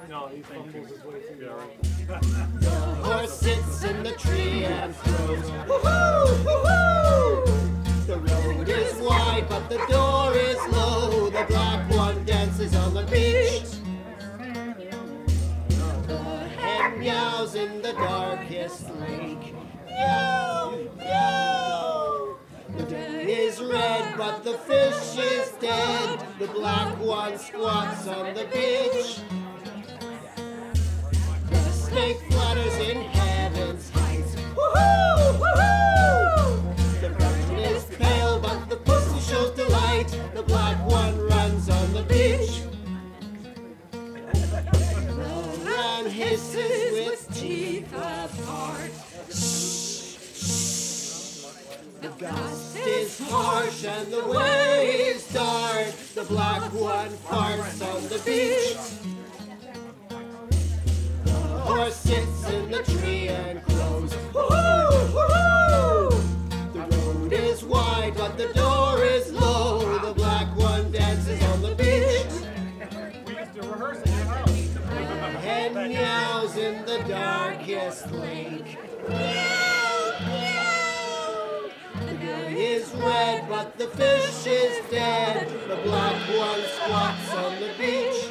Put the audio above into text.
No, he fumbles his way through. The horse sits in the tree and throws. Woohoo! Woohoo! The road is wide, but the door is low. The black one dances on the beach. The hen meows in the darkest lake. Meow, meow. The day is red, but the fish is dead. The black one squats on the beach. The snake flutters in heaven's heights. Woohoo! Woohoo! The moon is pale, but the pussy shows delight. The black one runs on the beach. The ram hisses with teeth apart. The gust is harsh and the waves dart. The black one farts on the beach. The horse sits in the tree and crows. Woohoo! Woohoo! The road is wide, but the door is low. The black one dances on the beach. We used to rehearse in your house. The hen meows in the darkest lake. Meow, meow. The day is red, but the fish is dead. The black one squats on the beach.